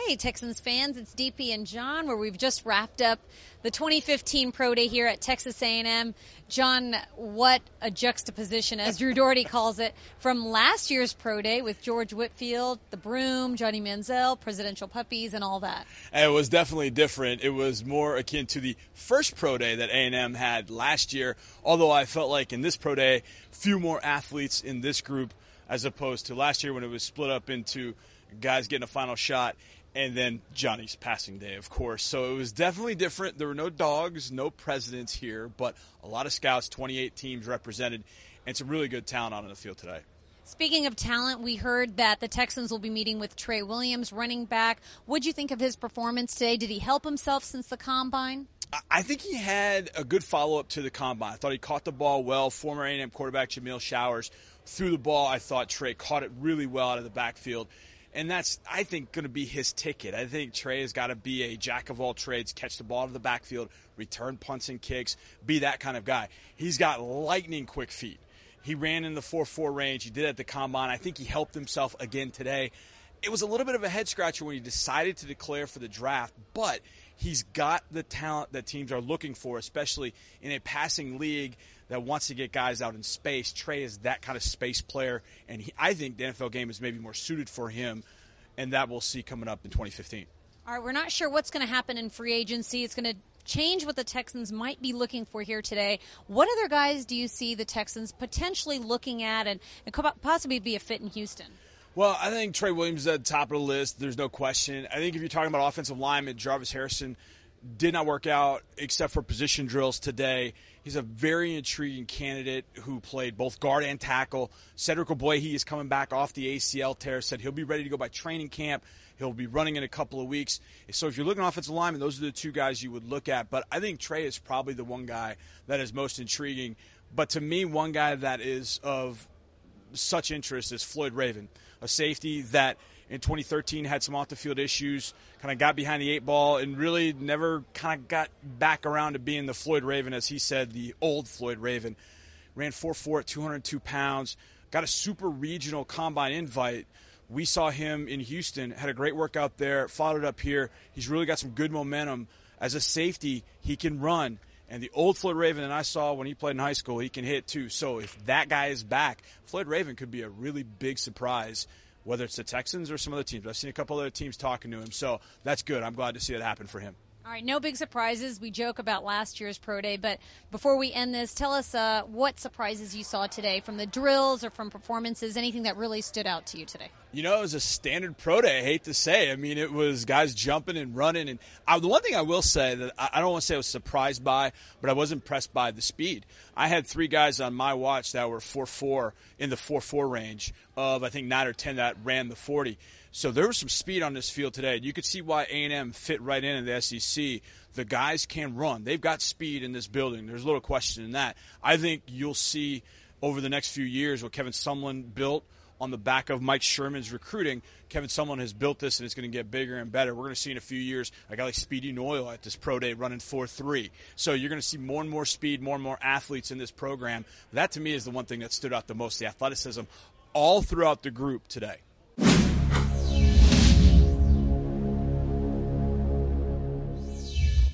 Hey, Texans fans, it's DP and John, where we've just wrapped up the 2015 Pro Day here at Texas A&M. John, what a juxtaposition, as Drew Doherty calls it, from last year's Pro Day with George Whitfield, the Broom, Johnny Manziel, presidential puppies, and all that. It was definitely different. It was more akin to the first Pro Day that A&M had last year, although I felt like in this Pro Day, few more athletes in this group as opposed to last year when it was split up into guys getting a final shot and then Johnny's passing day, of course. So it was definitely different. There were no dogs, no presidents here, but a lot of scouts, 28 teams represented, and some really good talent out on the field today. Speaking of talent, we heard that the Texans will be meeting with Trey Williams, running back. What'd you think of his performance today? Did he help himself since the Combine? I think he had a good follow-up to the Combine. I thought he caught the ball well. Former A&M quarterback Jamil Showers threw the ball. I thought Trey caught it really well out of the backfield. And that's, I think, going to be his ticket. I think Trey has got to be a jack-of-all-trades, catch the ball out of the backfield, return punts and kicks, be that kind of guy. He's got lightning-quick feet. He ran in the 4.4 range. He did at the Combine. I think he helped himself again today. It was a little bit of a head-scratcher when he decided to declare for the draft, but he's got the talent that teams are looking for, especially in a passing league that wants to get guys out in space. Trey is that kind of space player, and I think the NFL game is maybe more suited for him, and that we'll see coming up in 2015. All right, we're not sure what's going to happen in free agency. It's going to change what the Texans might be looking for here today. What other guys do you see the Texans potentially looking at and could possibly be a fit in Houston? Well, I think Trey Williams is at the top of the list. There's no question. I think if you're talking about offensive lineman, Jarvis Harrison did not work out except for position drills today. He's a very intriguing candidate who played both guard and tackle. Cedric Ogbuehi is coming back off the ACL tear, said he'll be ready to go by training camp. He'll be running in a couple of weeks. So if you're looking at offensive lineman, those are the two guys you would look at. But I think Trey is probably the one guy that is most intriguing. But to me, one guy that is of such interest is Floyd Raven, a safety that in 2013 had some off-the-field issues, kind of got behind the eight ball, and really never kind of got back around to being the Floyd Raven, as he said, the old Floyd Raven. Ran 4.4 at 202 pounds, got a super regional combine invite. We saw him in Houston, had a great workout there, followed it up here. He's really got some good momentum. As a safety, he can run. And the old Floyd Raven that I saw when he played in high school, he can hit too. So if that guy is back, Floyd Raven could be a really big surprise, whether it's the Texans or some other teams. I've seen a couple other teams talking to him, so that's good. I'm glad to see that happen for him. All right, no big surprises. We joke about last year's Pro Day, but before we end this, tell us what surprises you saw today from the drills or from performances, anything that really stood out to you today. You know, it was a standard Pro Day, I hate to say. I mean, it was guys jumping and running. And the one thing I will say that I don't want to say I was surprised by, but I was impressed by the speed. I had 3 guys on my watch that were 4.4 in the 4.4 range of, I think, 9 or 10 that ran the 40. So there was some speed on this field today. You could see why A&M fit right in the SEC. The guys can run. They've got speed in this building. There's little question in that. I think you'll see over the next few years what Kevin Sumlin built on the back of Mike Sherman's recruiting. Kevin Sumlin has built this, and it's going to get bigger and better. We're going to see in a few years a guy like Speedy Noyle at this Pro Day running 4.3. So you're going to see more and more speed, more and more athletes in this program. That, to me, is the one thing that stood out the most, the athleticism all throughout the group today.